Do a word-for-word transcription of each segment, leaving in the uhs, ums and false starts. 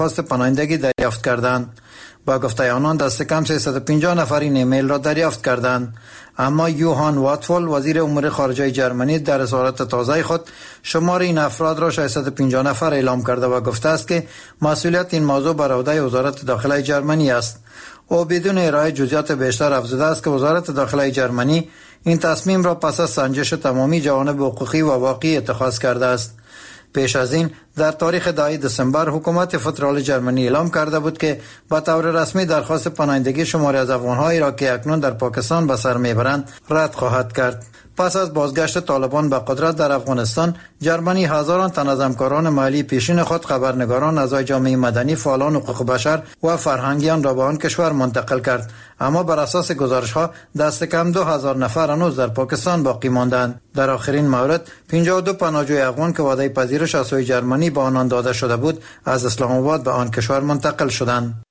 درخواست پناهندگی دریافت کردند. با گفته آنان دست کم سیصد و پنجاه نفر این ایمیل را دریافت کردند. اما یوهان واتفول وزیر امور خارجه جرمنی در اظهارات تازه خود شمار این افراد را ششصد و پنجاه نفر اعلام کرده و گفته است که مسئولیت این موضوع بر عهده وزارت داخله جرمنی است. او بدون ارائه جزئیات بیشتر افزوده است که وزارت داخله جرمنی این تصمیم را پس از سنجش تمامی جوانب حقوقی و واقعی اتخاذ کرده است. پیش از این در تاریخ ده دسامبر حکومت فدرال جرمنی اعلام کرده بود که با طور رسمی درخواست پناهندگی شماری از افغان‌هایی را که اکنون در پاکستان به سر میبرند رد خواهد کرد. پس از بازگشت طالبان به قدرت در افغانستان، جرمنی هزاران تن از همکاران محلی پیشین خود، خبرنگاران، اعضای جامعه مدنی، فعالان حقوق بشر و فرهنگیان را به آن کشور منتقل کرد. اما بر اساس گزارش‌ها دست کم دو هزار نفر هنوز در پاکستان باقی ماندند. در آخرین مورد پنجاه و دو پناهجوی افغان که وعده پذیرش از سوی جرمنی به آنان داده شده بود از اسلام آباد به آن کشور منتقل شدند.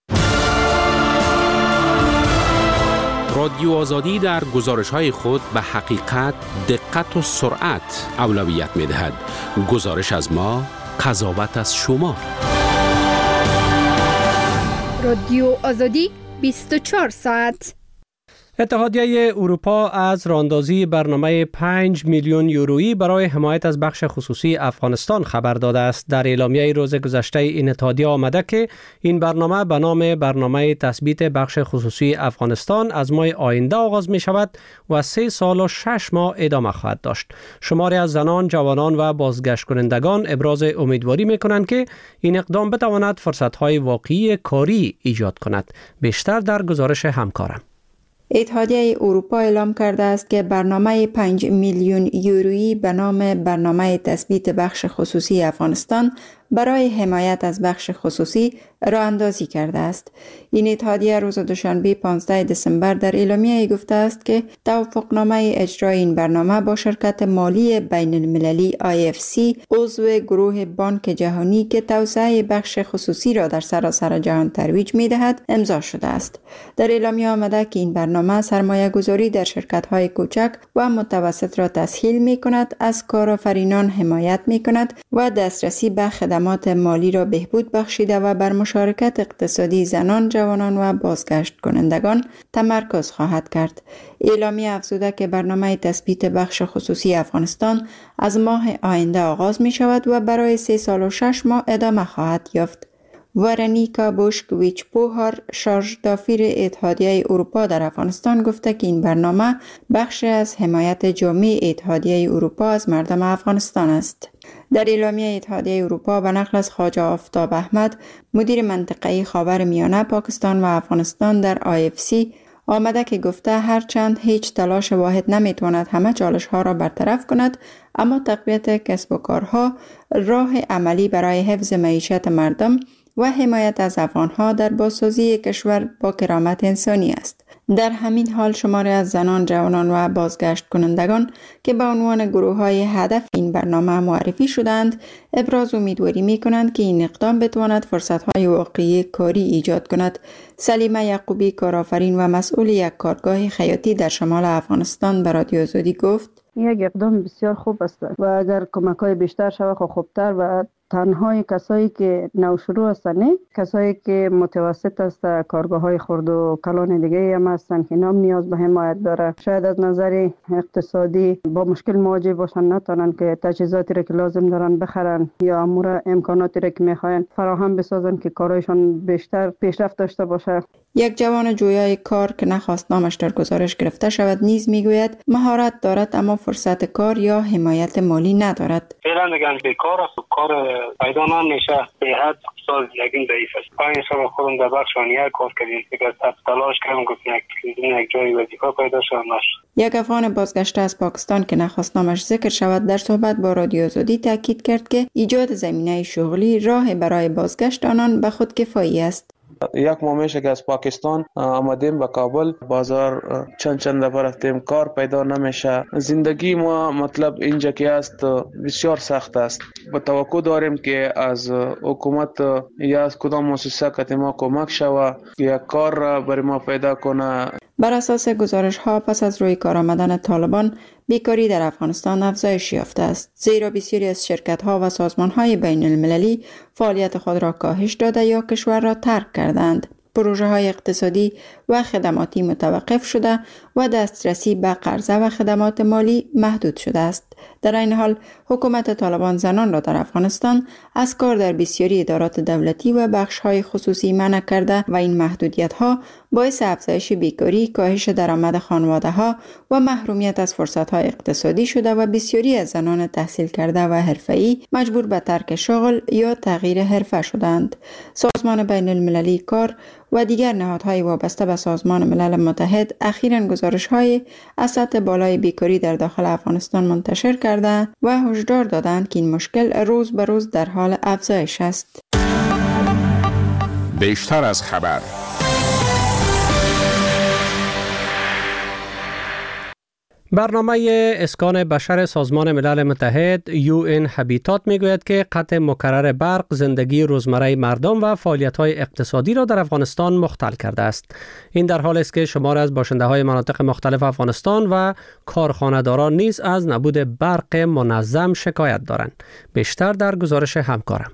رادیو آزادی در گزارش‌های خود به حقیقت، دقت و سرعت اولویت می‌دهد. گزارش از ما، قضاوت از شما. رادیو آزادی بیست و چهار ساعت. اتحادیه اروپا از راهاندازی برنامه پنج میلیون یورویی برای حمایت از بخش خصوصی افغانستان خبر داده است. در اعلامیه روز گذشته این اتحادیه آمده که این برنامه به نام برنامه تثبیت بخش خصوصی افغانستان از ماه آینده آغاز می شود و سه سال و شش ماه ادامه خواهد داشت. شماری از زنان، جوانان و بازگشت کنندگان ابراز امیدواری می کنند که این اقدام بتواند فرصت‌های واقعی کاری ایجاد کند. بیشتر در گزارش همکارم. اتحادیه اروپا اعلام کرده است که برنامه پنج میلیون یورویی به نام برنامه تثبیت بخش خصوصی افغانستان برای حمایت از بخش خصوصی راه اندازی کرده است. این اتحادیه روز دوشنبه پانزده دسامبر در اعلامیه گفته است که توافقنامه اجرای این برنامه با شرکت مالی بین المللی آی اف سی، عضو گروه بانک جهانی که توسعه بخش خصوصی را در سراسر جهان ترویج می‌دهد، امضا شده است. در اعلامیه آمده که این برنامه سرمایه گذاری در شرکت‌های کوچک و متوسط را تسهیل می‌کند، از کارآفرینان حمایت می‌کند و دسترسی به خدمات مالی را بهبود بخشیده و بر مشارکت اقتصادی زنان، جوانان و بازگشت کنندگان تمرکز خواهد کرد. اعلامیه افزوده که برنامه تثبیت بخش خصوصی افغانستان از ماه آینده آغاز می شود و برای سه سال و شش ماه ادامه خواهد یافت. ورنیکا بوشکویچ پوهار، شارژ دافیر اتحادیه اروپا در افغانستان، گفته که این برنامه بخش از حمایت جامع اتحادیه اروپا از مردم افغانستان است. در اعلامیه اتحادیه اروپا به نقل از خواجه آفتاب احمد، مدیر منطقه خاورمیانه، پاکستان و افغانستان در آی اف سی، آمده که گفته هرچند هیچ تلاش واحد نمیتواند همه چالش ها را برطرف کند، اما تقویت کسب و کارها راه عملی برای حفظ معیشت مردم و حمایت از افغانها در بازسازی کشور با کرامت انسانی است. در همین حال شماری از زنان، جوانان و بازگشت کنندگان که به عنوان گروه های هدف این برنامه معرفی شدند، ابراز امیدواری می کنند که این اقدام بتواند فرصت های واقعی کاری ایجاد کند. سلیمه یعقوبی، کارآفرین و مسئول یک کارگاه خیاطی در شمال افغانستان، به رادیو آزادی گفت: یک اقدام بسیار خوب است و اگر کمک‌های بیشتر شود خب خوبتر و تنهای کسایی که نوشروع هستند، کسایی که متوسط است، کارگاه‌های خرد و کلان دیگه هم هستند که نام نیاز به حمایت داره، شاید از نظر اقتصادی با مشکل مواجه باشن، نتونن که تجهیزاتی را که لازم دارن بخرن یا امور امکاناتی را که میخواین فراهم بسازن که کارایشان بیشتر پیشرفت داشته باشه. یک جوان جویای کار که نخواست نامش در گزارش گرفته شود نیز میگوید مهارت دارد اما فرصت کار یا حمایت مالی ندارد. فعلا میگن بیکار است، کار پیدا نمیشه، به حد سال یکین ضعیف است. پنج سال خودم در بخش فنی کار کردیم، دیگه تلاش کردم که یک یک جای وظیفه پیدا شه. یک افغان بازگشته از پاکستان که نخواست نامش ذکر شود در صحبت با رادیو آزادی تاکید کرد که ایجاد زمینه شغلی راه برای بازگشت آنان به خود کفایی است. یک ماه میشه که از پاکستان آمدیم به کابل، بازار چند چند دفعه رفتیم، کار پیدا نمیشه. زندگی ما مطلب اینجا که است بسیار سخت است. با توقع داریم که از حکومت یا از کدام مؤسسه که ما کمک شوه یک کار را برای ما پیدا کنه. بر اساس گزارش ها پس از روی کار آمدن طالبان بیکاری در افغانستان افزایش یافته است، زیرا بسیاری از شرکت‌ها و سازمان‌های بین المللی فعالیت خود را کاهش داده یا کشور را ترک کردند. پروژه های اقتصادی و خدماتی متوقف شده و دسترسی به قرضه و خدمات مالی محدود شده است. در این حال حکومت طالبان زنان را در افغانستان از کار در بسیاری ادارات دولتی و بخش های خصوصی منع کرده و این محدودیت ها باعث افزایش بیکاری، کاهش درآمد خانواده ها و محرومیت از فرصت های اقتصادی شده و بسیاری از زنان تحصیل کرده و حرفه‌ای مجبور به ترک شغل یا تغییر حرفه شدند. سازمان بین المللی کار و دیگر نهادهای وابسته به سازمان ملل متحد اخیراً گزارش‌های از سطح بالای بیکاری در داخل افغانستان منتشر کرده و هشدار دادند که این مشکل روز به روز در حال افزایش است. بیشتر از خبر. برنامه اسکان بشر سازمان ملل متحد یو این هابیتات میگوید که قطع مکرر برق زندگی روزمره مردم و فعالیت‌های اقتصادی را در افغانستان مختل کرده است. این در حالی است که شمار از باشنده‌های مناطق مختلف افغانستان و کارخانه‌داران نیز از نبود برق منظم شکایت دارند. بیشتر در گزارش همکارم.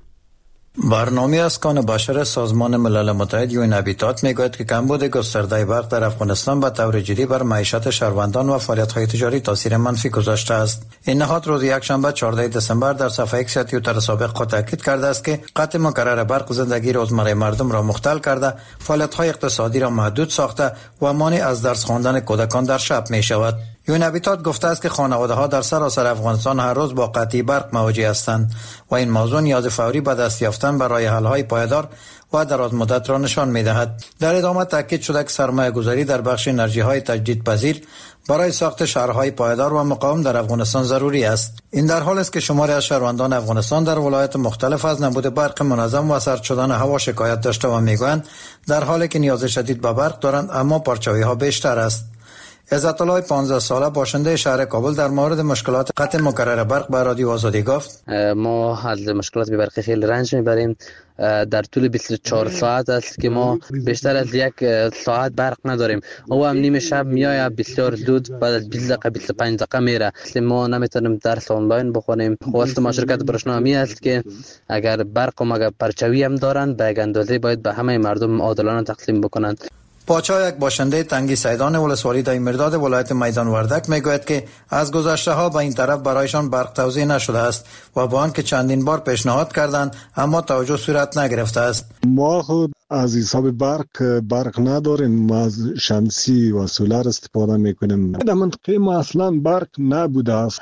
برنامه اسکان بشر سازمان ملل متحد یو این هابیتات میگوید که کمبود گسترده برق در افغانستان به طور جدی بر معیشت شهروندان و فعالیت‌های تجاری تاثیر منفی گذاشته است. این نهاد روز یکشنبه چهاردهم دسامبر در صفحه ایکس توییتر سابق خود تاکید کرده است که قطع مکرر برق زندگی روزمره مردم را مختل کرده، فعالیت‌های اقتصادی را محدود ساخته و مانع از درس خواندن کودکان در شب می‌شود. یو این هابیتات گفته است که خانواده‌ها در سراسر افغانستان هر روز با قطعی برق مواجه هستند و این موضوع نیاز فوری به دست یافتن به راه حل‌های پایدار و دراز مدت را نشان می‌دهد. در ادامه تاکید شده که سرمایه‌گذاری در بخش انرژی‌های تجدیدپذیر برای ساخت شهرهای پایدار و مقاوم در افغانستان ضروری است. این در حالی است که شماری از شهروندان افغانستان در ولایات مختلف از نبود برق منظم و سرد شدن هوا شکایت داشته و میگویند در حالی که نیاز شدید به برق دارند اما پرچاوی‌ها بیشتر است. عزت الله پانزده ساله باشنده شهر کابل در مورد مشکلات قطع مکرر برق به رادیو آزادی گفت: ما از مشکلات برقی خیلی رنج میبریم. در طول بیست و چهار ساعت است که ما بیشتر از یک ساعت برق نداریم. او هم نیم شب میایه بسیار زود، بعد از بیست دقیقه بیست و پنج دقیقه میره. ما نمیتونیم درس آنلاین بخونیم. خواست ما شرکت برشنامی است که اگر برق و مگه پرچاوی هم دارن به یک اندازه باید به همه مردم عادلانه تقسیم بکنند. پاچا یک باشنده تنگی سیدان ولسوالی دایمرداد ولایت میدان وردک میگوید که از گذشته ها به این طرف برایشان برق توزیع نشده است و با آنکه چندین بار پیشنهاد کردند اما توجه صورت نگرفته است. ما خود از حساب برق برق نداریم، ما از شمسی و سولار استفاده میکنیم. در منطقه ما اصلا برق نبوده است.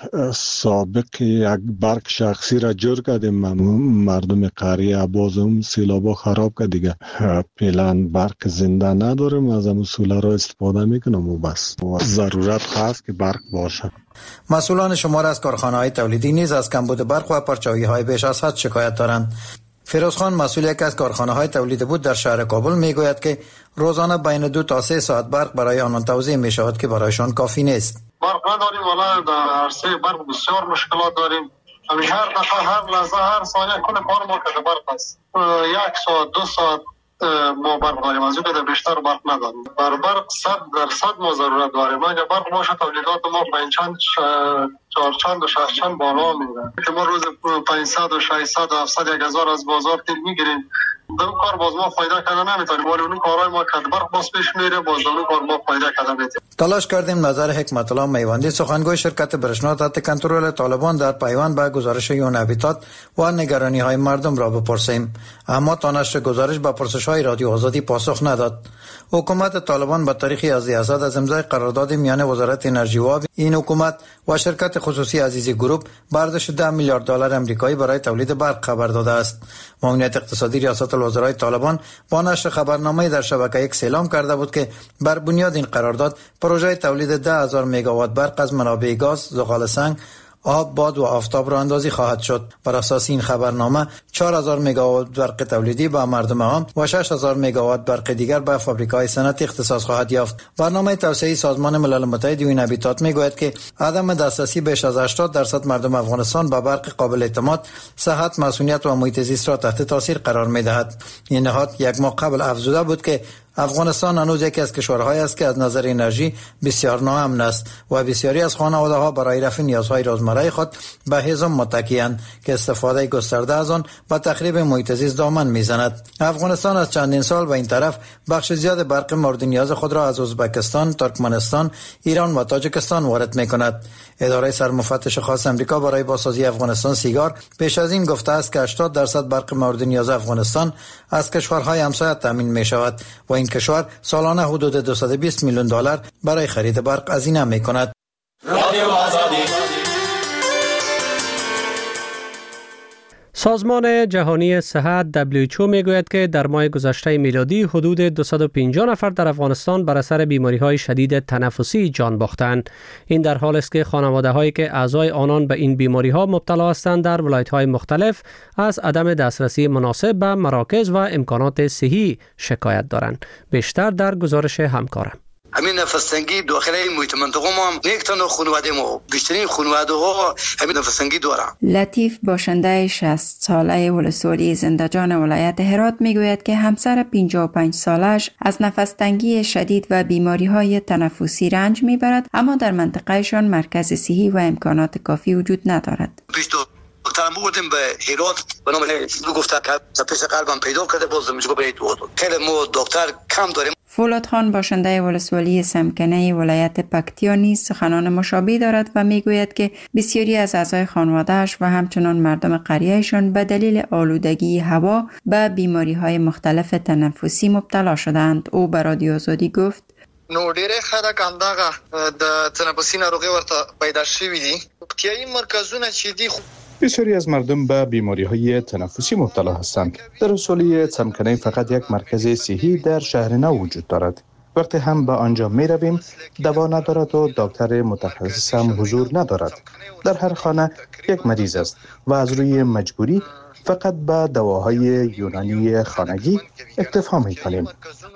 سابق یک برق شخصی را جور کردیم، مردم قریه باز اون سیلابا خراب کرد دیگه. فعلا برق زنده نداریم، از اون سولار استفاده میکنم و بس. و ضرورت هست که برق باشه. مسئولان شمار از کارخانه‌های تولیدی نیز از کمبود برق و پرچاوی‌های بیش از حد شکایت دارند. فیروزخان مسئول یک از کارخانه‌های تولید بود در شهر کابل میگوید که روزانه بین دو تا سه ساعت برق برای آنان توزیع میشود که برایشان کافی نیست. برق نداریم، ولی در عرصه برق بسیار مشکلات داریم. همیشه هر دفعه هر لحظه هر ثانیه کل کار ما که برق است. یک ساعت دو ساعت ما برق داریم، از این بیشتر برق نداریم. بر برق صد درصد ما ضرورت داریم. اگر برق باشه تولیدات ما پنجچند چهارچند و ششچند بالا میره که ما روز پانصد و ششصد و هفتصد یک هزار از بازار تیل میگیریم. دو کار باز ما فایده کردن نمیتونیم، ولی اون کارهای ما که برق باز پیش میره باز اون کار ما فایده کردن نمیتونیم. تلاش کردیم نظر حکمت الله میوندی سخنگوی شرکت برشنا تحت کنترل طالبان در پیوند به گزارش یو این هابیتات و نگرانی های مردم را بپرسیم، اما تا نشر گزارش به پرسش های رادیو آزادی پاسخ نداد. حکومت طالبان با تاریخ یازده اسد از امضای قرارداد میان وزارت انرژی و آب این حکومت و شرکت خصوصی عزیزی گروپ برداشت ده میلیارد دلار آمریکایی برای تولید برق خبر داده است. معاونیت اقتصادی ریاست الوزرای طالبان با نشر خبرنامه در شبکه ایکس اعلام کرده بود که بر بنیاد این قرارداد پروژه تولید ده هزار مگاوات برق از منابع گاز، زغال سنگ، آب، باد و آفتاب را اندازی خواهد شد. بر اساس این خبرنامه چهار هزار مگاوات برق تولیدی به مردم عام و شش هزار مگاوات برق دیگر به فابریکه‌های صنعتی اختصاص خواهد یافت. برنامه توسعه سازمان ملل متحد یو این هابیتات میگوید که عدم دسترسی بیش از هشتاد درصد مردم افغانستان به برق قابل اعتماد، صحت، مسئولیت و محیط زیست را تحت تاثیر قرار می‌دهد. این نهاد یک ماه قبل افزوده بود که افغانستان هنوز یکی از کشورهایی است که از نظر انرژی بسیار ناامن است و بسیاری از خانواده‌ها برای رفع نیازهای روزمره خود به هیزم متکی‌اند که استفاده گسترده از آن با تخریب محیط زیست دامن میزند. افغانستان از چندین سال به این طرف بخش زیاد برق مورد نیاز خود را از ازبکستان، ترکمنستان، ایران و تاجیکستان وارد می‌کند. اداره سرمفتش خاص امریکا برای بازسازی افغانستان سیگار پیش از این گفته است که هشتاد درصد برق مورد نیاز افغانستان از کشورهای همسایه تامین می‌شود و این کشور سالانه حدود دویست و بیست میلیون دلار برای خرید برق هزینه می‌کند. سازمان جهانی صحت دبلیو اچ او میگوید که در ماه گذشته میلادی حدود دویست و پنجاه نفر در افغانستان بر اثر بیماری‌های شدید تنفسی جان باختند. این در حالی است که خانواده‌هایی که اعضای آنان به این بیماری‌ها مبتلا هستند در ولایت‌های مختلف از عدم دسترسی مناسب به مراکز و امکانات صحی شکایت دارند. بیشتر در گزارش همکارم. همین نفس تنگی داخل محیط منطقه ما هم یک تن خانواده ما بیشترین خانواده ها همین نفس تنگی دارن. لطیف باشنده شصت ساله ولسوالی زندجان ولایت هرات میگوید که همسر پنجاه و پنج سالش از نفس تنگی شدید و بیماری های تنفسی رنج میبرد، اما در منطقهشان مرکز صحی و امکانات کافی وجود ندارد. دکترم بودیم به هرات به نام گفته که تپش قلبم پیدا کرده، باز میگه برید تو خیلی ما دکتر کم داریم. فولاد خان باشنده ولسوالی سمکنه ولایت پکتیا نیز سخنان مشابه دارد و میگوید که بسیاری از اعضای خانواده‌اش و همچنان مردم قریه‌شان به دلیل آلودگی هوا به بیماری‌های مختلف تنفسی مبتلا شدند. او به رادیو آزادی گفت: نو ډیره خلک همدغه د تنفسي ناروغي ورته پیدا شوي دي. پکتیایي مرکزونه چې دي بسیاری از مردم به بیماری‌های تنفسی مبتلا هستند. در ولسوالی سمکنه فقط یک مرکز صحی در شهر نو وجود دارد. وقتی هم به آنجا می رویم دوا ندارد و دکتر متخصص هم حضور ندارد. در هر خانه یک مریض است و از روی مجبوری فقط به دواهای یونانی خانگی اکتفا می کنیم.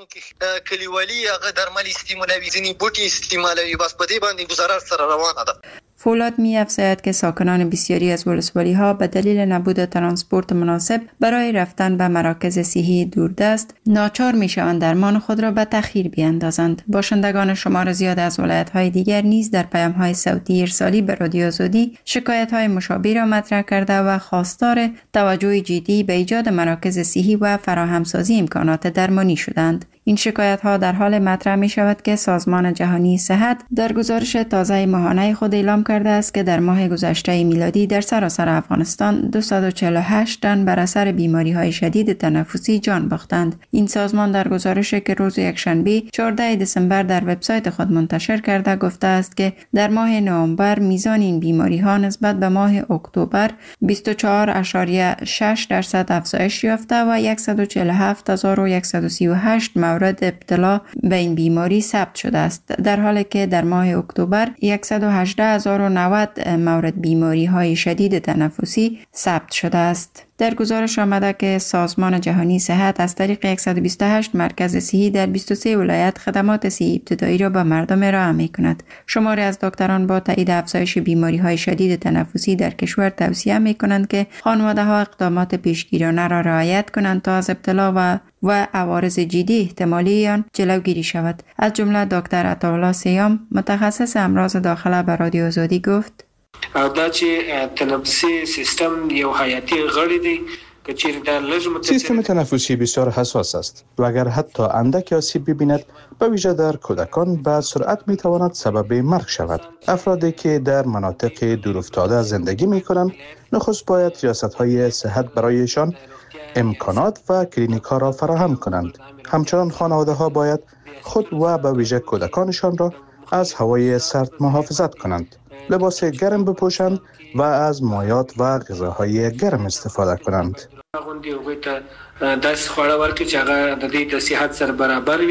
کلیوالی هغه درمل استعمالوي، ځینې بوټي استعمالوي، بس په دې باندې گزارش سره روانه ده. فولاد می افزاید که ساکنان بسیاری از ولسوالی ها به دلیل نبود ترانسپورت مناسب برای رفتن به مراکز صحی دوردست ناچار می شوند درمان خود را به تأخیر بیاندازند. باشندگان شمار زیاد از ولایت های دیگر نیز در پیام های صوتی ارسالی به رادیو آزادی شکایت های مشابه را مطرح کرده و خواستار توجه جدی به ایجاد مراکز صحی و فراهمسازی امکانات درمانی شدند. این شکایت ها در حال مطرح می شود که سازمان جهانی صحت در گزارش تازه ماهانه خود اعلام کرده است که در ماه گذشته میلادی در سراسر افغانستان دویست و چهل و هشت تن بر اثر بیماری های شدید تنفسی جان باختند. این سازمان در گزارشی که روز یکشنبه چهاردهم دسامبر در وبسایت خود منتشر کرده گفته است که در ماه نوامبر میزان این بیماری ها نسبت به ماه اکتبر بیست و چهار ممیز شش درصد افزایش یافته و صد و چهل و هفت هزار و صد و سی و هشت مورد ابتلا به این بیماری ثبت شده است، در حالی که در ماه اکتبر صد و هجده هزار و نود مورد بیماری های شدید تنفسی ثبت شده است. در گزارش آمده که سازمان جهانی صحت از طریق صد و بیست و هشت مرکز صحی در بیست و سه ولایت خدمات صحی ابتدایی را به مردم ارائه می‌کند. شماری از دکتران با تایید افزایش بیماری‌های شدید تنفسی در کشور توصیه می‌کنند که خانواده‌ها اقدامات پیشگیرانه را رعایت کنند تا از ابتلا و و عوارض جدی احتمالی آن جلوگیری شود. از جمله دکتر عطاالله سیام متخصص امراض داخله به رادیو آزادی گفت: او دا چې تنفسي سیستم یو حیاتي غړی دی که چیرې دا لږ سیستم تنفسی بسیار حساس است و اگر حتی اندک آسیب ببیند به ویژه در کودکان به سرعت میتواند سبب مرگ شود. افرادی که در مناطق دورافتاده زندگی میکنند نخست باید ریاست‌های صحت برایشان امکانات و کلینیک‌ها را فراهم کنند. همچنان خانواده‌ها باید خود و به ویژه کودکانشان را از هوای سرد محافظت کنند، لباس گرم بپوشند و از مایعات و غذاهای گرم استفاده کنند. غونډې هغوی ته داسې خواړه ورکړي چې هغه د دې د صحت سره برابر وي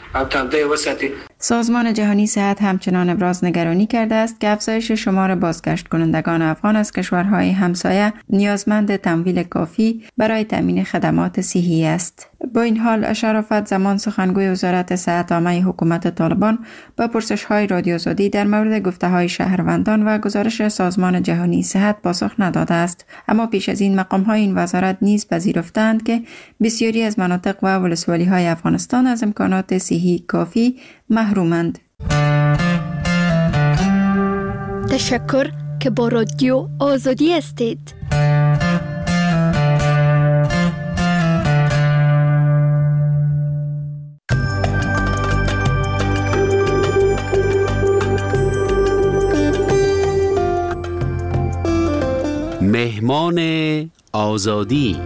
او تنده وسطی. سازمان جهانی صحت همچنان ابراز نگرانی کرده است که افزایش شمار بازگشت کنندگان افغان از کشورهای همسایه نیازمند تمویل کافی برای تامین خدمات صحی است. با این حال شرافت زمان سخنگوی وزارت صحت عامه حکومت طالبان با پرسش‌های رادیو آزادی در مورد گفته‌های شهروندان و گزارش سازمان جهانی صحت پاسخ نداده است، اما پیش از این مقام‌های این وزارت نیز پذیرفتند که بسیاری از مناطق و ولسوالی‌های افغانستان از امکانات صحی کافی محرومند. تشکر که با رادیو آزادی هستید. مهمان آزادی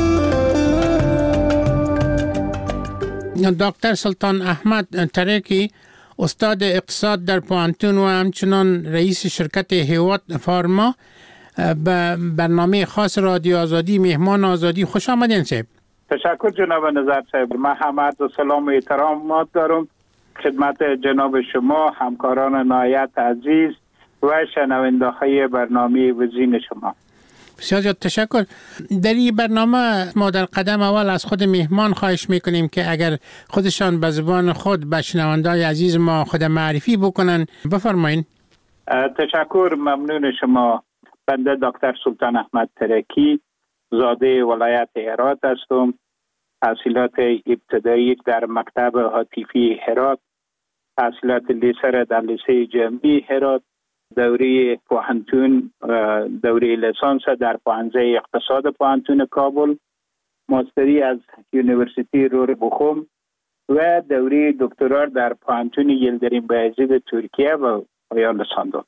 دکتر سلطان احمد ترکی، استاد اقتصاد در پوانتون و همچنان رئیس شرکت هیوات فارما، به برنامه خاص رادیو آزادی مهمان آزادی خوش آمدین صاحب. تشکر جناب نظر صاحب. من همت و سلام و احترامات دارم خدمت جناب شما، همکاران نهایت عزیز و شنونده های برنامه وزین شما. بسیار زیاد تشکر. در این برنامه ما در قدم اول از خود مهمان خواهش میکنیم که اگر خودشان به زبان خود به شنونده‌های عزیز ما خود معرفی بکنن. بفرمایید. تشکر، ممنون شما. بنده دکتر سلطان احمد ترکی، زاده ولایت هرات هستم. تحصیلات ابتدایی در مکتب هاتفی هرات، تحصیلات لیسر در لیسه جمعی هرات، دوره پوهنتون دوره لیسانس در پوهنځی اقتصاد پوهنتون کابل، ماستری از یونیورسیتی رور بخوم و دوره دکترا در پوهنتون یلدریم بایزید ترکیه و پایان رساندم.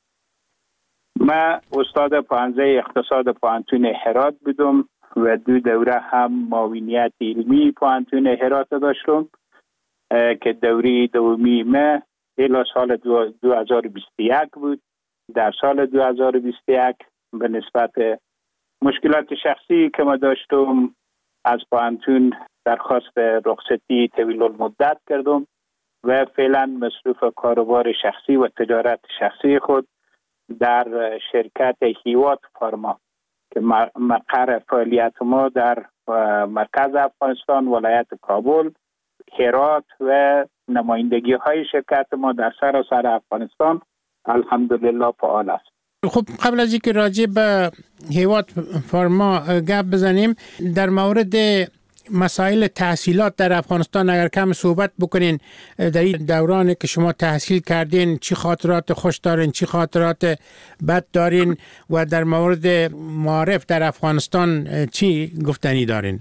من استاد پوهنځی اقتصاد پوهنتون هرات بودم و دو دوره هم معاونیت علمی پوهنتون هرات داشتم که دوره دومی من الی سال دو هزار و بیست و یک بود. در سال دو هزار و بیست و یک به نسبت مشکلات شخصی که ما داشتم از پوهنتون درخواست رخصتی طویل المدت کردم و فعلا مصروف کاروبار شخصی و تجارت شخصی خود در شرکت هیوات فارما که مقر فعالیت ما در مرکز افغانستان، ولایت کابل، هرات و نمایندگی های شرکت ما در سراسر افغانستان الحمدلله فعال است. خب قبل از اینکه راجع به هیوات فارما گپ بزنیم، در مورد مسائل تحصیلات در افغانستان اگر کم صحبت بکنین. در این دورانی که شما تحصیل کردین چی خاطرات خوش دارین، چی خاطرات بد دارین و در مورد معارف در افغانستان چی گفتنی دارین؟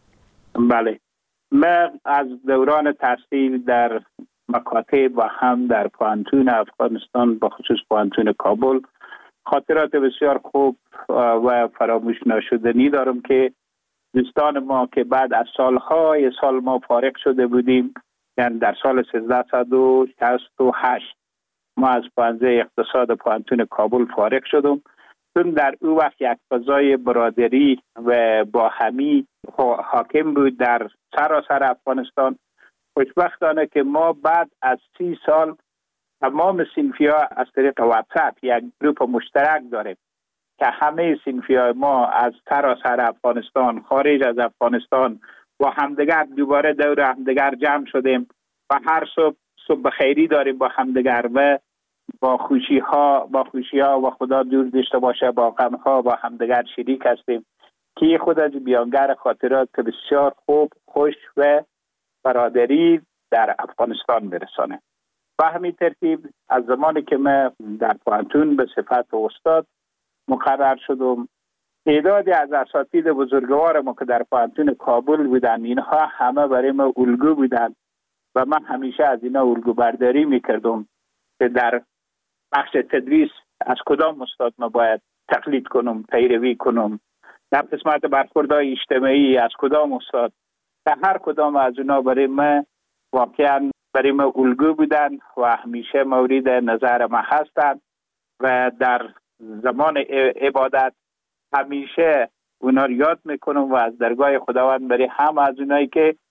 بله، من از دوران تحصیل در مکاتب و هم در پوهنتون افغانستان به خصوص پوهنتون کابل خاطرات بسیار خوب و فراموش نشدنی دارم که دوستان ما که بعد از سالهای سال ما فارغ شده بودیم، یعنی در سال سیزده و شصت و هشت ما از پوهنځی اقتصاد پوهنتون کابل فارغ شدم، چون در او وقت یک فضای برادری و باهمی حاکم بود در سراسر افغانستان. خوشبختانه که ما بعد از سی سال تمام صنفی ها از طریق واتساپ یک گروپ مشترک داریم که همه صنفی های ما از سراسر افغانستان، خارج از افغانستان و همدیگر دوباره دور همدیگر جمع شدیم و هر صبح صبح خیری داریم با همدیگر و با خوشی ها با خوشی ها و خدا دور داشته باشه با غم ها با همدیگر شریک هستیم که خود از بیانگر خاطرات بسیار خوب، خوش و برادری در افغانستان برسانه. به همین ترتیب از زمانی که من در پوهنتون به صفت استاد مقرر شدم، تعدادی از اساتید بزرگوار ما که در پوهنتون کابل بودن، اینها همه برای ما الگو بودن و من همیشه از اینا الگو برداری میکردم که در بخش تدریس از کدام استاد ما باید تقلید کنم، پیروی کنم، در قسمت برخوردهای اجتماعی از کدام استاد. که هر کدام از اونا برای من واقعا برای من الگو بودن و همیشه مورد نظر ما هستند و در زمان عبادت همیشه اونا رو یاد میکنم و از درگاه خداوند برای هم از اونایی که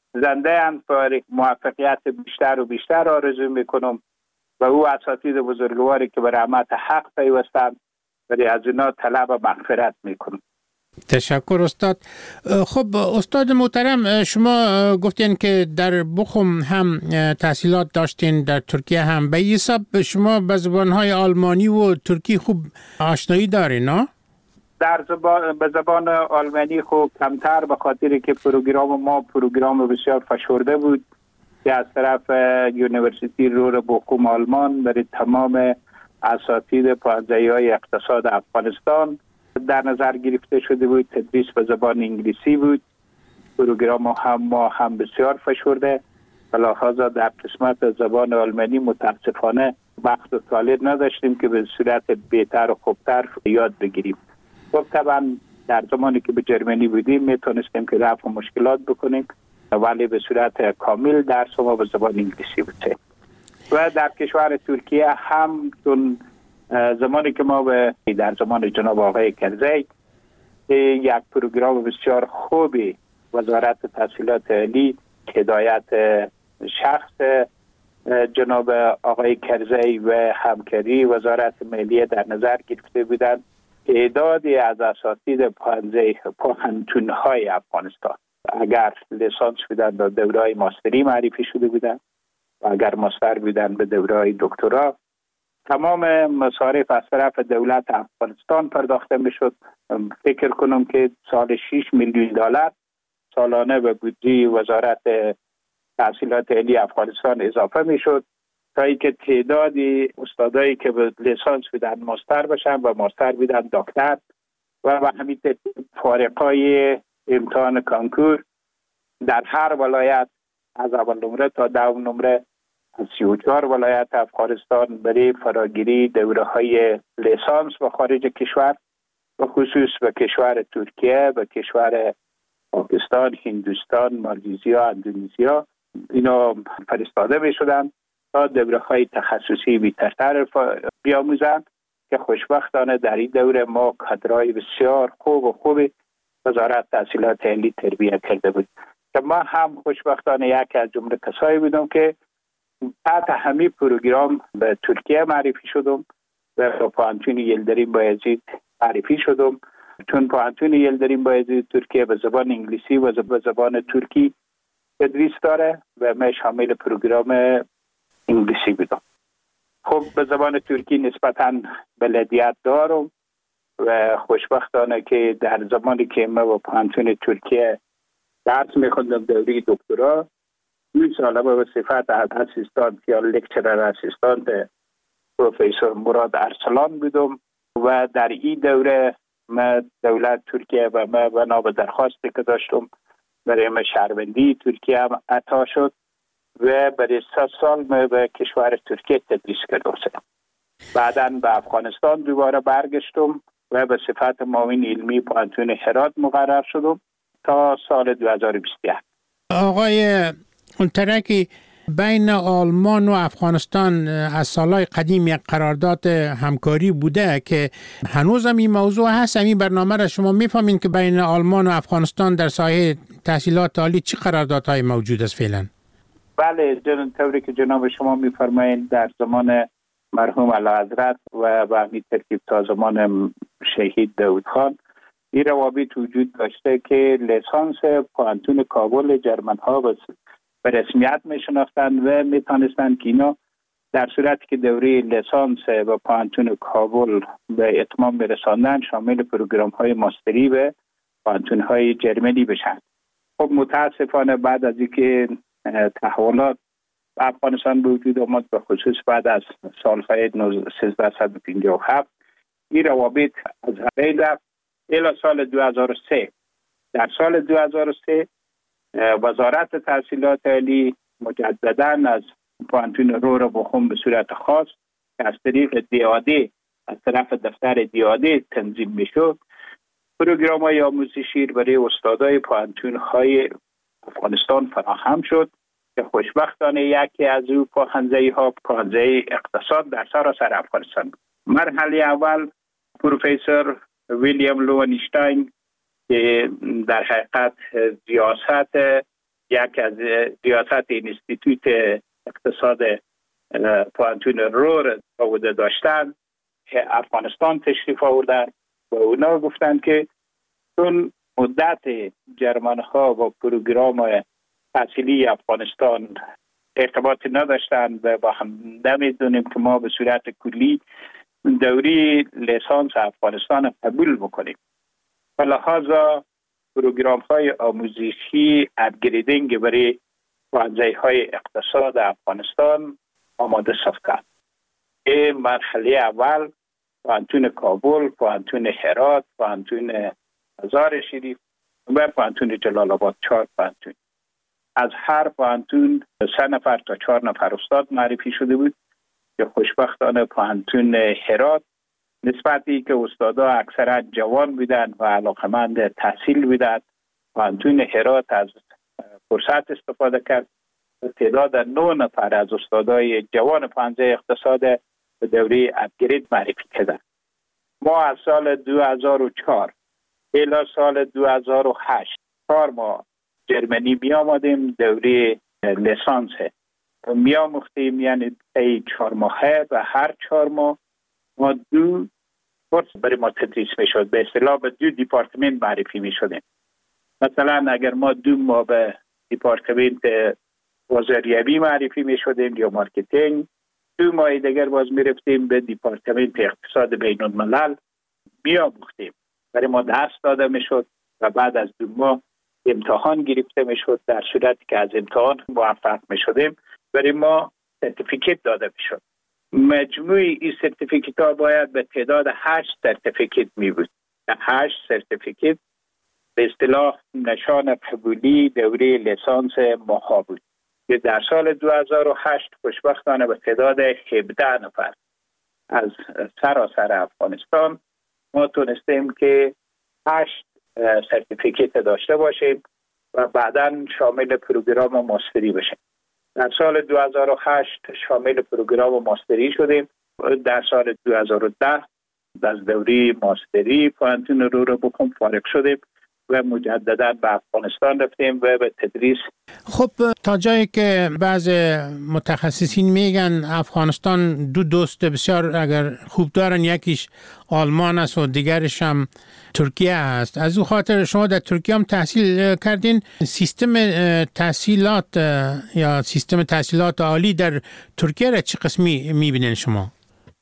زنده اند پر موفقیت بیشتر و بیشتر آرزو میکنم و او اساتید بزرگواری که به رحمت حق پیوستند ولی از اینا طلب مغفرت میکنم. تشکر استاد. خب استاد محترم، شما گفتین که در بخم هم تحصیلات داشتین، در ترکیه هم. به این حساب شما به زبانهای آلمانی و ترکی خوب آشنایی دارین نه؟ در زبان به زبان آلمانی خوب کمتر، به خاطر که پروگرام ما پروگرام بسیار فشرده بود که از طرف یونیورسیتی رور بخم آلمان برای تمام اساتید پانزدهی اقتصاد افغانستان در نظر گرفته شده بود. تدریس به زبان انگلیسی بود. پروگرام هم ما هم بسیار فشرده، بلافاصله در قسمت زبان آلمانی متاسفانه وقت و طالب نداشتیم که به صورت بهتر و خوبتر یاد بگیریم. خب طبعا در زمانی که به جرمنی بودیم میتونستیم که رفع مشکلات بکنیم، ولی به صورت کامل درس ما به زبان انگلیسی بوده. و در کشور ترکیه هم چون زمانی که ما به در زمان جناب آقای کرزی یک پروگرام بسیار خوبی وزارت تحصیلات عالی هدایت شخص جناب آقای کرزی و همکاری وزارت مالیه در نظر گرفته بودند، تعدادی از اساتید پانتون‌های افغانستان اگر لیسانس بودند به دوره‌های ماستری معرفی شده بودند و اگر ماستر بودند به دوره‌های دکترا، تمام مصارف از طرف دولت افغانستان پرداخته میشد. فکر کنم که سال شش میلیون دلار سالانه به بودجه وزارت تحصیلات عالی افغانستان اضافه میشد تا اینکه تعدادی استادایی که به لیسانس بودن ماستر بشن و ماستر بودن دکتر و به همین فارغای امتحان کانکور در هر ولایت از اول نمره تا دوم نمره از سی و چهار ولایت افغانستان برای فراگیری دوره های لیسانس به خارج کشور و خصوص به کشور ترکیه، به کشور پاکستان، هندوستان، مالزیا، اندونزیا اینا فرستاده می شدن تا دوره های تخصصی بیترتر بیاموزند که خوشبختانه در این دوره ما کادرای بسیار خوب و خوبی وزارت تحصیلات عالی تربیت کرده بود که ما هم خوشبختانه یکی از جمله کسایی بودم که تحت همین پروگرام به ترکیه معرفی شدم و به پانتون یلدریم بایزید معرفی شدم، چون پانتون یلدریم بایزید ترکیه به زبان انگلیسی و به زبان ترکی تدریس داره و من شامل پروگرام انگلیسی بودم. خب به زبان ترکی نسبتاً بلدیت دارم و خوشبختانه که در زمانی که من با پانتون ترکیه درس میخوندم دوره دکترا، این ساله به صفت اسیستانت یا لکچرر اسیستانت پروفسور مراد ارسلان بودم و در این دوره من دولت ترکیه و من بنا به درخواستی که داشتم برای من شهروندی ترکیه هم عطا شد و برای سه سال من به کشور ترکیه تدریس کرده بودم. بعداً به افغانستان دوباره برگشتم و به صفت معاون علمی پانتون هرات مقرر شدم تا سال دو هزار و بیست و یک. آقای ترکی، بین آلمان و افغانستان از سالهای قدیم یک قرارداد همکاری بوده که هنوز هم این موضوع هست. این برنامه را شما میفهمین که بین آلمان و افغانستان در ساحه تحصیلات عالی چه قراردادهای موجود است فعلا؟ بله، جناب طوری که جناب شما میفرمایید در زمان مرحوم اعلیحضرت و به همین ترتیب تا زمان شهید داود خان این روابط وجود داشته که لیسانس پانتون کابل جرمن ها به رسمیت می شناختند و می تانستند که اینا در صورتی که دوره لیسانس و پانتون کابل به اتمام برساندن شامل پروگرام های ماستری و پانتون های جرمنی بشن. خب متاسفانه بعد از اینکه تحولات و افغانستان به وجود آمد به خصوص بعد از سالهای سیزده پنجاه و هفت این روابط از بین رفت الی سال دو هزار و سه. در سال دو هزار و سه وزارت تحصیلات عالی مجددا از پانتون رور بخم به صورت خاص که از طریق دیاده از طرف دفتر دیاده تنظیم میشد پروگرام های آموزشی برای استادای پانتون های افغانستان فراهم شد که خوشبختانه یکی از او پاهنزهی ها پاهنزهی اقتصاد در سراسر افغانستان بود. مرحله اول پروفسور ویلیام لوونشتاین که در حقیقت ریاست یک از ریاست اینستیتوت اقتصاد پوانتون رور بوده داشتن افغانستان تشریف آوردن و اونا گفتن که چون مدت جرمن ها با پروگرام تحصیلی افغانستان ارتباط نداشتن و با هم نمیدونیم که ما به صورت کلی دوری لیسانس افغانستان قبول بکنیم و لحاظا پروگرام های آموزشی اپگریدینگ برای پوانزه های اقتصاد افغانستان آماده ساختن. این مرحله اول پوانتون کابل، پوانتون هرات، پوانتون مزار شریف و پوانتون جلال آباد، چهار پوانتون. از هر پوانتون سه نفر تا چهار نفر استاد معرفی شده بود که خوشبختانه پوانتون هرات نسبتی که استادا اکثرا جوان بودند و علاقمند تحصیل بودند، پوانتون هرات از فرصت استفاده کرد و تعداد نه نفر از استادای جوان پوانزه اقتصاد به دوره اپگرید معرفی کردند. ما از سال دو هزار و چهار الی سال دو هزار و هشت چهار ماه جرمنی می آمدیم دوره لیسانس می آموختیم، یعنی ای چهار ماهه و هر چهار ماه ما دو کورس برای ما تدریس می شد. به اصطلاح به دو دیپارتمنت معرفی می شدیم. مثلا اگر ما دو ماه به دیپارتمنت بازاریابی معرفی می شدیم یا مارکتینگ، دو ماه دیگر باز می رفتیم به دیپارتمنت اقتصاد بین الملل می آموختیم. برای ما درس داده می شد و بعد از دو ماه امتحان گرفته می شد. در صورتی که از امتحان موفق می شدیم برای ما سرتیفیکت داده می شد. مجموع این سرتیفیکت ها باید به تعداد هشت سرتیفیکت می بود. هشت سرتیفیکت به اصطلاح نشان قبولی دوره لیسانس ماها بود که در سال دو هزار و هشت خوشبختانه به تعداد هفده نفر از سراسر افغانستان ما تونستیم که هشت سرتیفیکت داشته باشیم و بعداً شامل پروگرام ماستری بشیم. در سال دو هزار و هشت شامل پروگرام ماستری شدیم. در سال دو هزار و ده از دوره ماستری پوانتون رو رو بخون فارغ شدیم و مجددا به افغانستان رفتیم و به تدریس. خب تا جایی که بعض متخصصین میگن افغانستان دو دوست بسیار اگر خوب دارن، یکیش آلمان است و دیگرش هم ترکیه است. از او خاطر شما در ترکیه هم تحصیل کردین. سیستم تحصیلات یا سیستم تحصیلات عالی در ترکیه را چه قسمی میبینین شما؟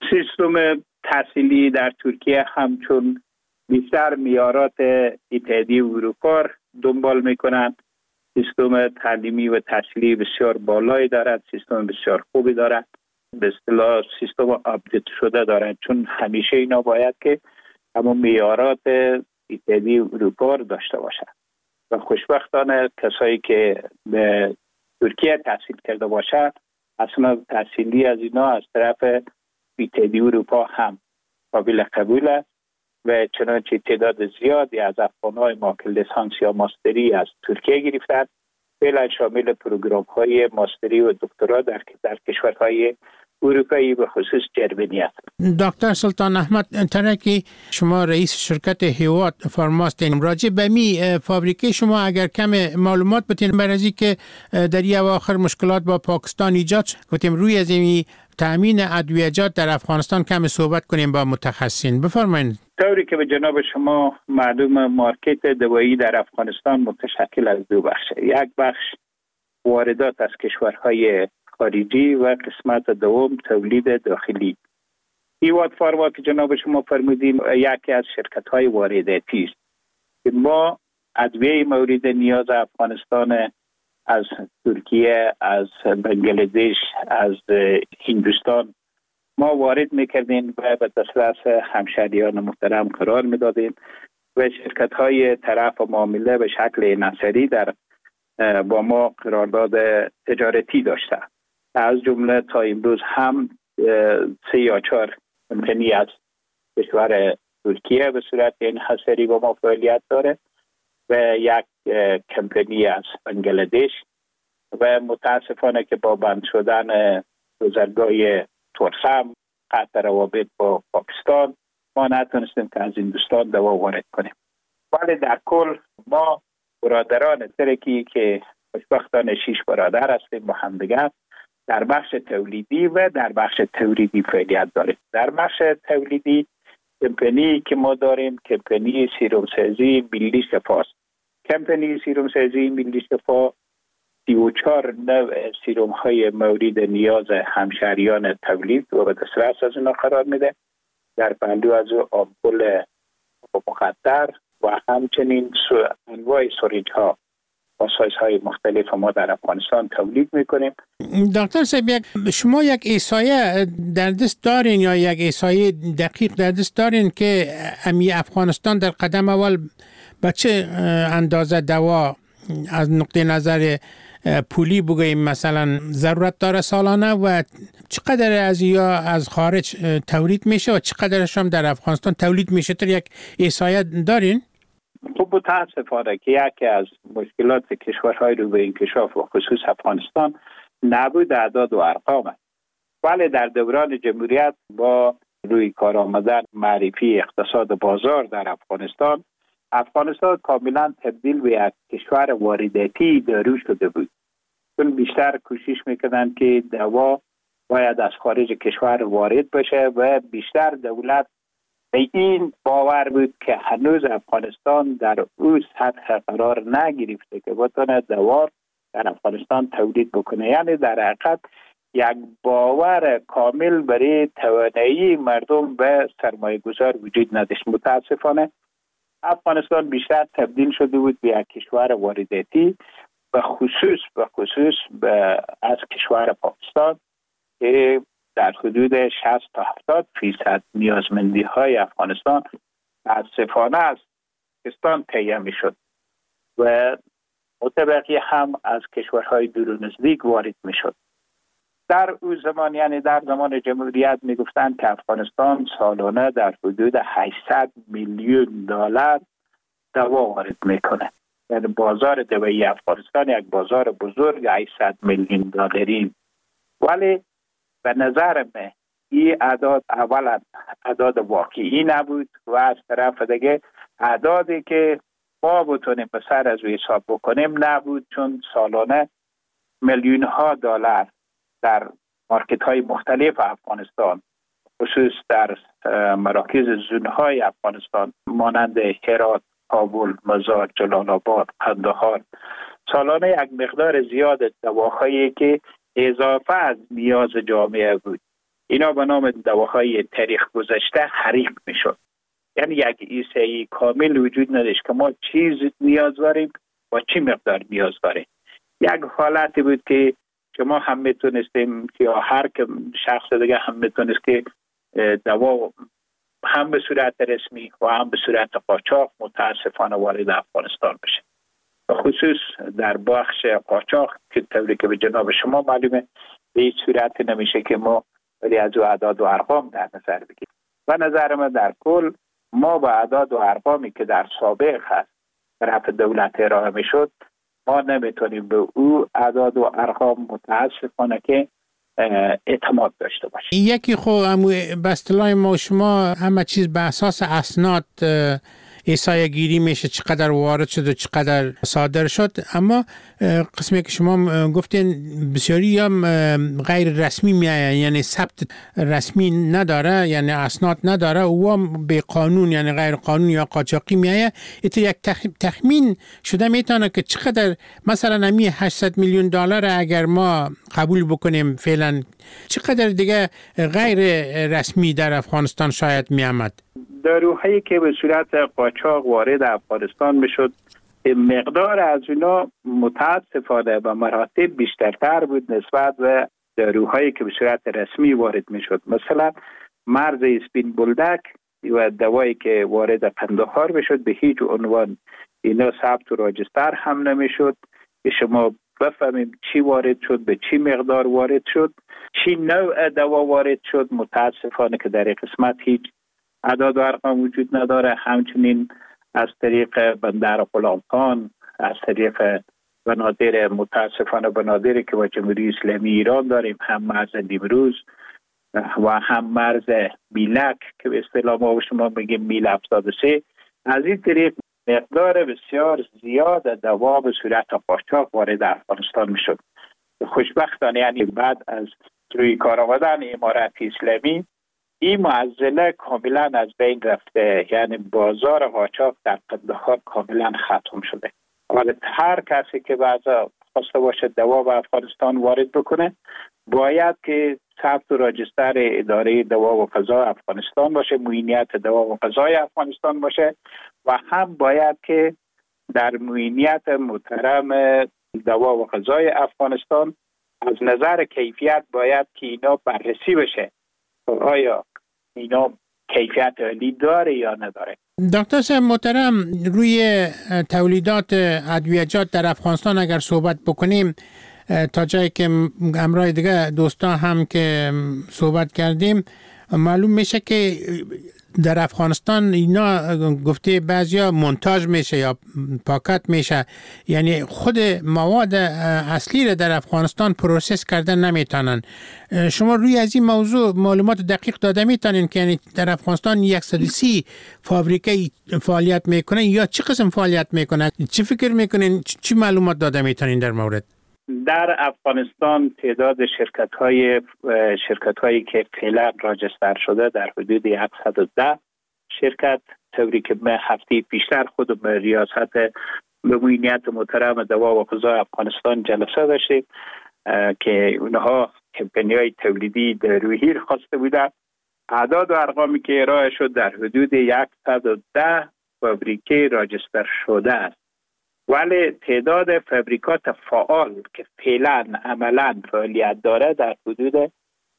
سیستم تحصیلی در ترکیه همچون بیشتر معیارات اتحادیه اروپا دنبال میکنند. سیستم تعلیمی و تحصیلی بسیار بالایی دارد، سیستم بسیار خوبی دارد، به اصطلاح سیستم آپدیت شده دارد، چون همیشه اینا باید که همون معیارات اتحادیه اروپا داشته باشند و خوشبختانه کسایی که به ترکیه تحصیل کرده باشند اصلا تحصیلی از اینا از طرف اتحادیه اروپا هم قابل قبول است و چنانچه تعداد زیادی از افغان‌های ما که لیسانس یا ماستری از ترکیه گرفتند فعلا شامل پروگرام‌های ماستری و دکترا در در کشورهای اروپایی به خصوص جرمنی است. دکتر سلطان احمد ترکی، شما رئیس شرکت هیوات فارما هستین. راجع به می فابریکه شما اگر کم معلومات بتین برای از که در این اواخر مشکلات با پاکستان ایجاد گفتیم روی از این تامین ادویه‌جات در افغانستان کم صحبت کنیم با متخصصین. بفرمایید. طوری که به جناب شما معلوم مارکت دوایی در افغانستان متشکل از دو بخش. یک بخش واردات از کشورهای خارجی و قسمت دوم تولید داخلی. هیوات فارما که جناب شما فرمودین یکی از شرکت‌های وارداتی است که ما ادویه مورد نیاز افغانستان از ترکیه، از بنگلادش، از هندوستان ما وارد میکردیم و به دسترس همشهریان محترم قرار میدادیم و شرکت‌های طرف معامله به شکل نظری در با ما قرارداد تجارتی داشتند. از جمله تا امروز هم سه یا چهار کمپانی از کشور ترکیه به صورت انحصاری با ما فعالیت داره و یک کمپانی از بنگلادش و متاسفانه که با بند شدن گذرگاه ترسم قطع روابط با پاکستان ما نتونستیم که از هندوستان دوا وارد کنیم. ولی در کل ما برادران ترکی که خوشبختانه شش برادر هستیم با هم دیگر. در بخش تولیدی و در بخش تولیدی فعالیت داریم. در بخش تولیدی کمپانی که ما داریم کمپانی سیرومسازی ملی شفاست. کمپانی سیرومسازی ملی شفا سی و چهار نوع سیروم های مورد نیاز همشهریان تولید و به دسترس از اینا قرار میده. در پهلو از آمپول مخدر و همچنین انواع سوریج ها با سایز های مختلف ما در افغانستان تولید میکنیم. دکتر صاحب، شما یک احصایه در دست دارین یا یک احصایه دقیق در دست دارین که امی افغانستان در قدم اول به چه اندازه دوا از نقطه نظر پولی بگوییم مثلا ضرورت داره سالانه و چقدر از یا از خارج تولید میشه و چقدرش هم در افغانستان تولید میشه؟ تا یک احصایه دارین؟ خب متاسفانه که یکی از مشکلات کشورهای رو به انکشاف و خصوص افغانستان نبود اعداد و ارقام است. ولی در دوران جمهوریت با روی کار آمدن معرفی اقتصاد بازار در افغانستان، افغانستان کاملا تبدیل به یک کشور وارداتی دارو شده بود. چون بیشتر کوشش میکنن که دوا باید از خارج کشور وارد بشه و بیشتر دولت به این باور بود که هنوز افغانستان در اون سطح قرار نگرفته که بتونه دوا در افغانستان تولید بکنه. یعنی در حقیقت یک باور کامل برای توانایی مردم به سرمایه گذار وجود نداشت. متاسفانه افغانستان بیشتر تبدیل شده بود به یک کشور وارداتی، به خصوص به خصوص به از کشور پاکستان که در حدود شصت تا هفتاد فیصد نیازمندی های افغانستان متاسفانه از پاکستان تهیه می شد و متبقی هم از کشورهای دور و نزدیک وارد می شد. در اون زمان یعنی در زمان جمهوریت می گفتند که افغانستان سالانه در حدود هشتصد میلیون دلار دوا وارد میکنه. یعنی بازار دوایی افغانستان یک بازار بزرگ هشتصد میلیون دلاری. ولی به نظر من این اعداد اولا اعداد واقعی نبود و از طرف دیگه اعدادی که ما بتونیم به سر از حساب بکنیم نبود، چون سالانه میلیون ها دلار در مارکت های مختلف افغانستان خصوص در مراکز زون های افغانستان مانند هرات، کابل، مزار، جلال آباد، قندهار سالانه یک مقدار زیاد دواهایی که اضافه از نیاز جامعه بود، اینا به نام دواهای تاریخ گذشته حریق می شد. یعنی یک ایسایی کامل وجود نداشت که ما چیز نیاز داریم و چی مقدار نیاز داریم. یک حالتی بود که شما هم میتونستیم یا هر شخص دیگه هم میتونست که دوا هم به صورت رسمی و هم به صورت قاچاق متاسفانه وارد افغانستان بشه. به خصوص در بخش قاچاق که طوری که به جناب شما معلومه به هیچ صورت نمیشه که ما ولی از اعداد و ارقام در نظر بگیریم. و نظر من در کل ما با اعداد و ارقامی که در سابق هست طرف دولت ارائه میشد ما نمیتونیم به او اعداد و ارقام متاسفانه که اعتماد داشته باشیم. یکی خب به اصطلاح ما شما همه چیز به اساس اسناد احصایه گیری میشه، چقدر وارد شد و چقدر صادر شد، اما قسمی که شما گفتین بسیاری هم غیر رسمی میایه، یعنی ثبت رسمی نداره، یعنی اسناد نداره، او هم به قانون یعنی غیر قانون یا قاچاقی میایه. ایت یک تخمین شده میتونه که چقدر مثلا امی هشتصد میلیون دلار اگر ما قبول بکنیم فعلا چقدر دیگه غیر رسمی در افغانستان شاید میامد؟ داروهایی که به صورت قاچاق وارد افغانستان میشد مقدار از اینا متاسفانه به مراتب بیشترتر بود نسبت به داروهایی که به صورت رسمی وارد میشد. مثلا مرز اسپین بولدک و دوایی که وارد قندهار میشد به هیچ عنوان اینا ثبت و راجستر هم نمیشد که شما بفهمیم چی وارد شد، به چی مقدار وارد شد، چی نوع دوا وارد شد. متاسفانه که در قسمت هیچ اعداد و ارقام وجود نداره. همچنین از طریق بندر غلام خان، از طریق بنادر متاسفانه بنادری که با جمهوری اسلامی ایران داریم، هم مرز نیمروز و هم مرز میلک که به اصطلاح ما شما میگیم میل هفتاد و سه، از این طریق مقدار بسیار زیاد دوا به صورت قاچاق وارد افغانستان میشد. خوشبختانه یعنی بعد از روی کار آمدن امارت اسلامی این معضله کاملا از بین رفته، یعنی بازار قاچاق در قندهار کاملا ختم شده. ولی هر کسی که بعضا خواسته باشه دوا به افغانستان وارد بکنه باید که ثبت و راجستر اداره دوا و غذا افغانستان باشه، معینیت دوا و غذای افغانستان باشه و هم باید که در معینیت محترم دوا و غذای افغانستان از نظر کیفیت باید که اینا بررسی بشه آیا اینا کیفیت عالی داره یا نداره. دکتر صاحب محترم، روی تولیدات ادویه‌جات در افغانستان اگر صحبت بکنیم، تا جایی که همراه دیگه دوستا هم که صحبت کردیم معلوم میشه که در افغانستان اینا گفته بعضیا مونتاژ میشه یا پاکت میشه، یعنی خود مواد اصلی را در افغانستان پروسس کردن نمیتونن. شما روی از این موضوع معلومات دقیق داده میتونین که یعنی در افغانستان صد و سی فابریکه فعالیت میکنه یا چه قسم فعالیت میکنه؟ چی فکر میکنین؟ چی معلومات داده میتونین در مورد؟ در افغانستان تعداد شرکت های شرکت هایی که فعلا راجستر شده در حدود صد و ده شرکت، طوری که من هفته پیشتر خود به ریاست به معینیت محترم دوا و غذا افغانستان جلسه داشتیم که اونها کمپانی های تولیدی دارویی خواسته بودند. اعداد و ارقامی که ارائه شد در حدود صد و ده فابریکه راجستر شده است، ولی تعداد فابریکات فعال که فعلا عملا فعالیت داره در حدود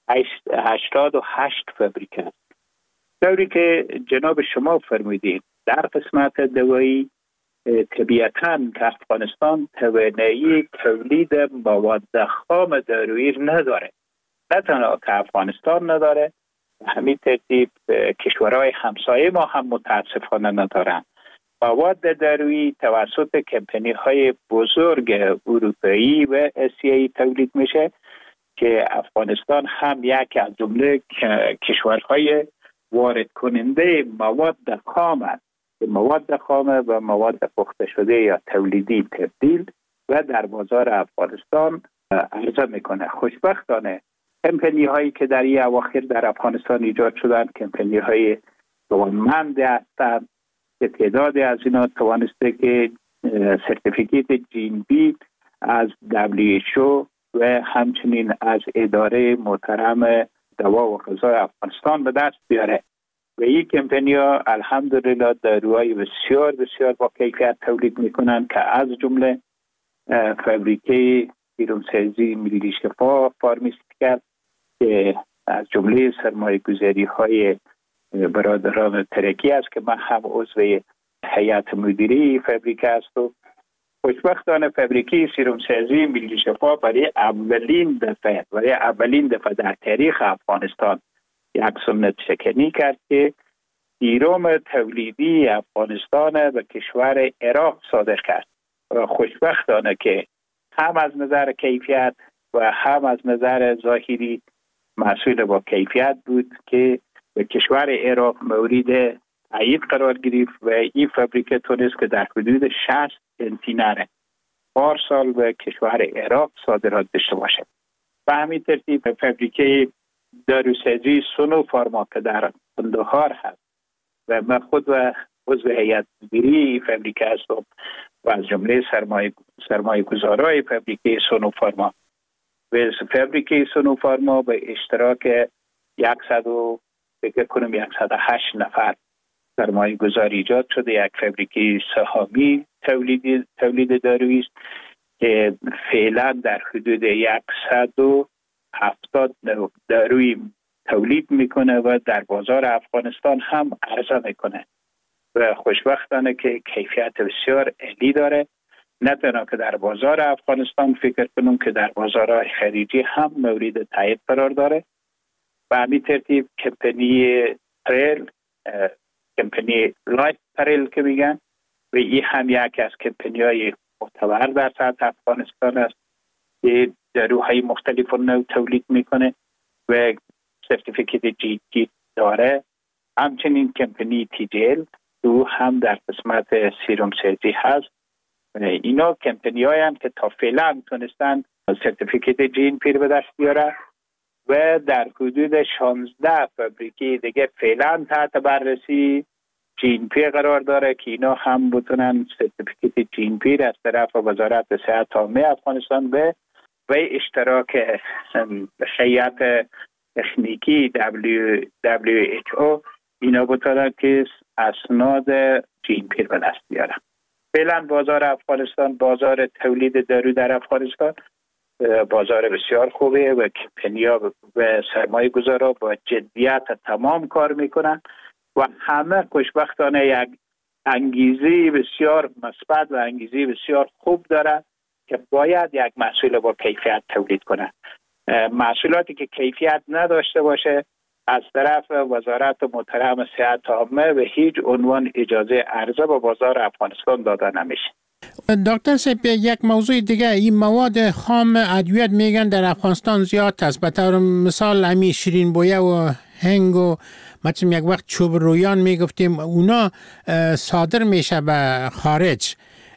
هشتاد و هشت فابریکه است. طوری که جناب شما فرمودید در قسمت دوایی طبیعتاً که افغانستان توانایی تولید مواد خام دارویی نداره، نه تنها که افغانستان نداره، همین ترتیب کشورهای همسایه ما هم متاسفانه ندارن. مواد دارویی توسط کمپانی های بزرگ اروپایی و آسیایی تولید میشه که افغانستان هم یک از جمله کشورهای وارد کننده مواد خام است که مواد خام و مواد پخته شده یا تولیدی تبدیل و در بازار افغانستان عرضه میکنه. خوشبختانه کمپانی هایی که در این اواخر در افغانستان ایجاد شدن کمپانی های توانمند هستند که تعدادی از اینا توانسته که سرتیفیکیت جین بی از دبلیو اچ او و همچنین از اداره محترم دوا و غذای افغانستان به دست بیاره و این کمپانی ها الحمدلله داروهای بسیار بسیار با کیفیت تولید میکنن که از جمله فابریکه سیروم سازی ملی شفا فارماسیوتیکال که از جمله سرمایه گذاری های برادران ترکی است که من هم عضو هیئت مدیره فابریکه است و خوشبختانه فابریکه سیروم سازی ملی شفا برای اولین دفعه برای اولین دفعه در تاریخ افغانستان یک سنت شکنی کرد که سیروم تولیدی افغانستان به کشور عراق صادر کرد و خوشبختانه که هم از نظر کیفیت و هم از نظر ظاهری محصول با کیفیت بود که به کشور عراق مورد تایید قرار گرفت و این فابریکه تونست که در حدود شصت کنتینر پارسال به کشور عراق صادرات داشته باشه. به همین ترتیب فابریکه داروسازی سونو فارما که در قندهار هست و من خود و عضو هیئت مدیره فابریکه هستم و از جمله سرمایه سرمایه گذارای فابریکه سونو فارما و فابریکه سونو فارما به اشتراک صد و فکر کنم صد و هشت نفر سرمایه گذاری ایجاد شده. یک فابریکه سهامی تولید تولید دارویی است که فعلا در حدود صد و هفتاد داروی تولید میکنه و در بازار افغانستان هم عرضه میکنه و خوشبختانه که کیفیت بسیار عالی داره. نه تنها که در بازار افغانستان فکر کنم که در بازارهای خارجی هم مورد تایید قرار داره. و همین ترتیب کمپانی پرل کمپانی لایف پرل که میگن و این هم یک از کمپانی های معتبر در سطح افغانستان است که داروهای مختلف نوع تولید میکنه و سرتیفیکیت جی تی داره. همچنین کمپانی تی جی ال دو هم در قسمت سیروم سازی هست. اینا کمپنی هایی هم که تا فعلا تونستن سرتیفیکیت جین پیر به دست بیاره و در حدود شانزده فابریکی دیگه فعلا تحت بررسی جین پیر قرار داره که اینا هم بتونن سرتیفیکیت جین پیر از طرف وزارت صحت عامه افغانستان به و اشتراک هیئت تکنیکی دبلیو اچ او اینا بتونن که اسناد جین پیر به دست بیارن. فعلا بازار افغانستان، بازار تولید دارو در افغانستان بازار بسیار خوبه و کمپنی‌ها و سرمایه گذارا با جدیت تمام کار میکنن و همه خوشبختانه یک انگیزه بسیار مثبت و انگیزه بسیار خوب دارن که باید یک محصول با کیفیت تولید کنن. محصولاتی که کیفیت نداشته باشه از طرف وزارت محترم صحت عامه به هیچ عنوان اجازه عرضه به بازار افغانستان داده نمیشه. دکتر صاحب یک موضوع دیگه، این مواد خام ادویه میگن در افغانستان زیاد است. به طور مثال همین شیرین بویه و هنگ و مثلا یک وقت چوب رویان میگفتیم اونا صادر میشه به خارج،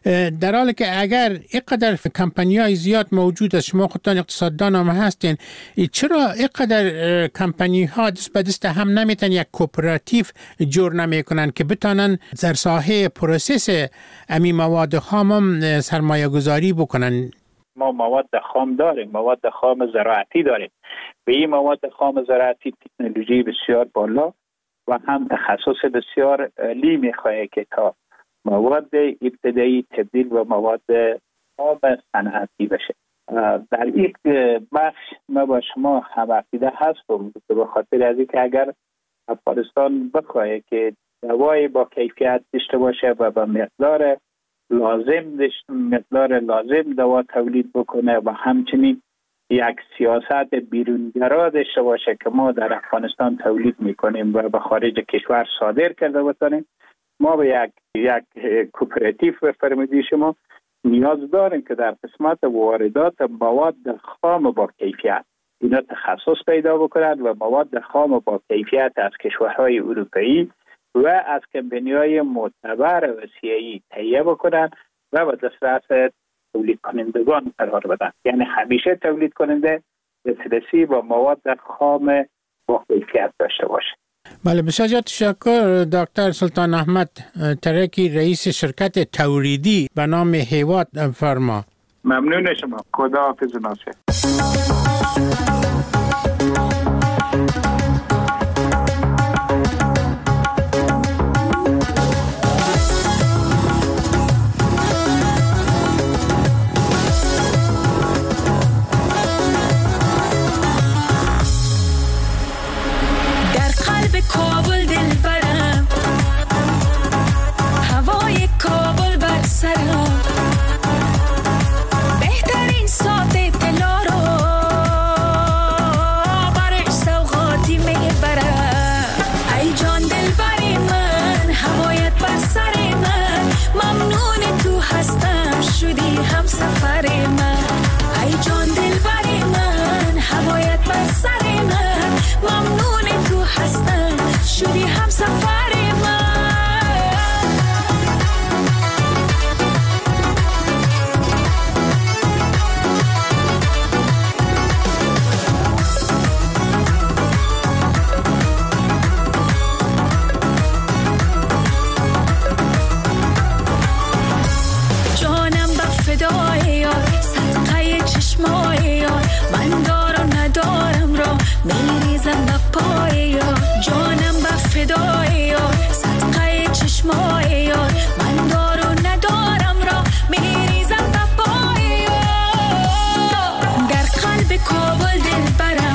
در حالی که اگر اینقدر کمپانی‌های زیاد موجود است، شما خودتان اقتصاددان هم هستین، چرا اینقدر کمپانی‌ها دست به دست هم نمیتونن یک کوپراتیو جور نمیکنن که بتونن در ساحه پروسس امی مواد خام هم سرمایه گذاری بکنن؟ ما مواد خام داریم، مواد خام زراعتی داریم. به این مواد خام زراعتی تکنولوژی بسیار بالا و هم تخصص بسیار عالی میخواه که تا مواد ابتدایی تبدیل و مواد خام صنعتی بشه. در این بخش ما با شما هم عقیده هستم به خاطر از اینکه اگر افغانستان بخواه که دوای با کیفیت داشته باشه و به مقدار لازم داشته مقدار لازم دوا تولید بکنه و همچنین یک سیاست بیرونگرا داشته باشه که ما در افغانستان تولید میکنیم و به خارج کشور صادر کرده بتونیم، ما به یک یک کوپراتیو به فرمودی شما نیاز داریم که در قسمت واردات مواد خام با کیفیت اینا تخصص پیدا بکنند و مواد خام با کیفیت از کشورهای اروپایی و از کمپنی‌های معتبر و سیایی تهیه بکنند و به دسترس تولید کنندگان قرار بدن. یعنی همیشه تولید کننده دسترسی با مواد خام با کیفیت داشته باشه. بله، بسیار تشکر دکتر سلطان احمد ترکی، رئیس شرکت تولیدی به نام هیوات فارما. ممنون شما. خدا حافظ ناصر. کابل دل برم، هوای کابل بر سرم، بهترین ساعت طلا رو برش سوغاتی میبرم. ای جان دل بری من، هوایت بر سر من، ممنون تو هستم شدی هم سفر من. ای جان دل بری من، هوایت بر سر من، ممنون تو هستم شدی هم سفر من. جانم به فدای یار، صدقه چشمای یار، من دار و ندارم را میریزم به پای یار. جانم به فدای یار، صدقه چشمای یار، من دار و ندارم را میریزم به پای یار. در قلب کابل دل برم،